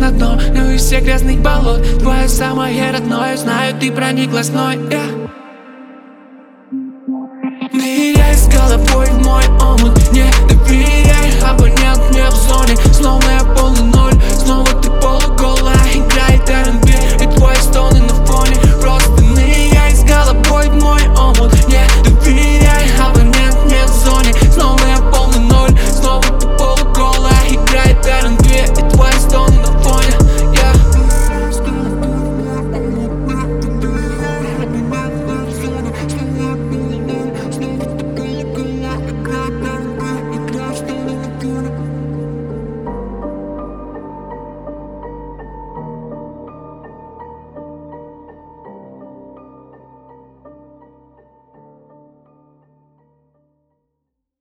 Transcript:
на дно, но из всех грязных болот твое самое родное, знаю, ты прониклась мной. Ныряй с головой в мой омут, не доверяй, абонент не в зоне, словно я полный